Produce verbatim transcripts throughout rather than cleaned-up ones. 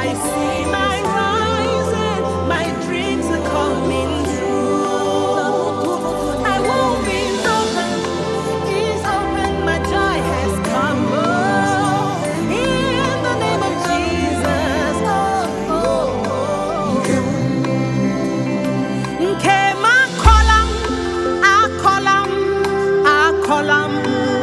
I see my rising, my dreams are coming true. I won't be open, is open, my joy has come. Oh, in the name of Jesus. Oh, oh, oh. Okay, my column, I column, I column.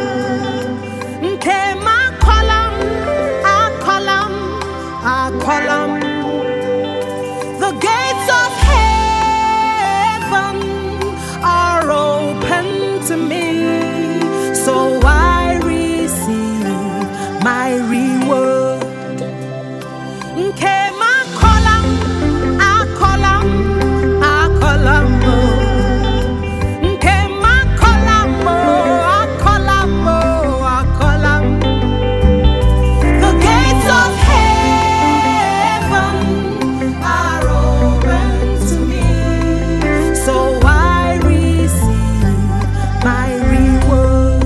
Okay, my column, I column, I column. The gates of heaven are open to me, so I receive my reward. Okay, my column, I column, I column. Okay, my column, I column, I column. The gates of heaven are open to me, so I receive my reward.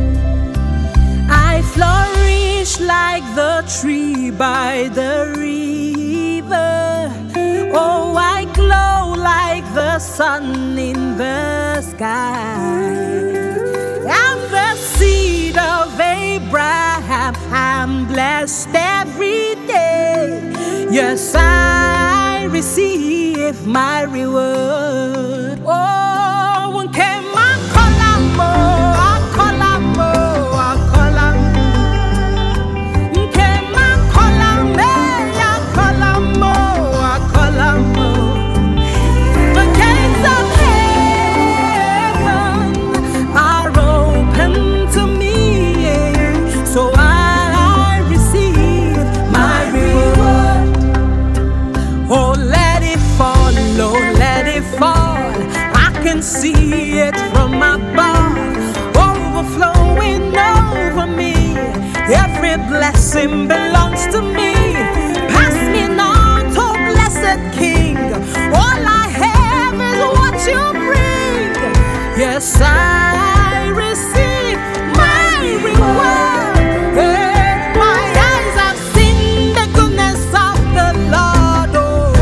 I flourish like the tree by the river. Oh, I glow like the sun in the sky. I'm the seed of Abraham. I'm blessed every day. Yes, I receive my reward. Oh, one came my columbo, I columbo, I columbo. Came my columbo, I columbo, I columbo. The gates of heaven are open to me, so I receive my reward. Oh, let it fall, oh, let it fall. I can see it from above, overflowing over me. Every blessing belongs to me. Pass me not, oh blessed King. All I have is what you bring. Yes, I receive my reward. Hey, my eyes have seen the goodness of the Lord. Oh,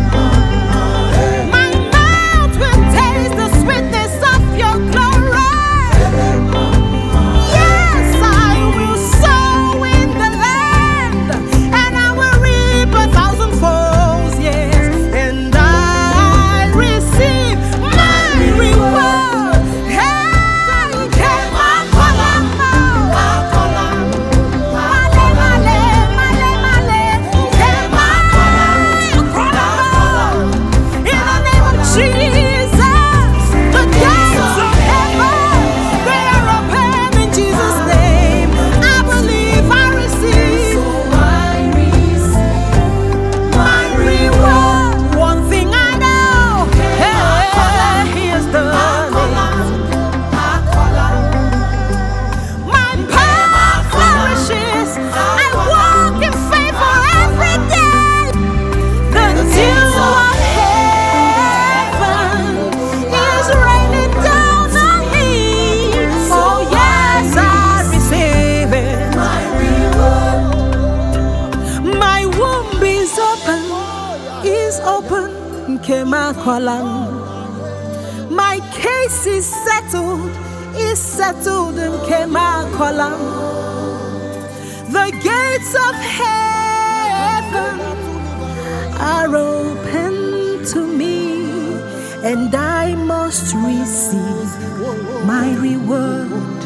my mouth will taste the sweetness of your glory. Yes, I will sow in the land, and I will reap a thousand folds. Yes, and I receive my reward. Hey, okay, my columbo, my columbo, male, male, male, male. Okay, my columbo. In the name of Jesus, the gates of heaven, they are open in Jesus' name. I believe I receive. So I receive my reward. One thing I know, hey, here's the my power flourishes. I walk in favor every day. The dew of heaven is raining down on me. Oh yes, I receive it. My reward. My womb is open, is open. Kema kolam. My case is settled, is settled in Kema kolam. The gates of heaven are open to me, and I must receive my reward.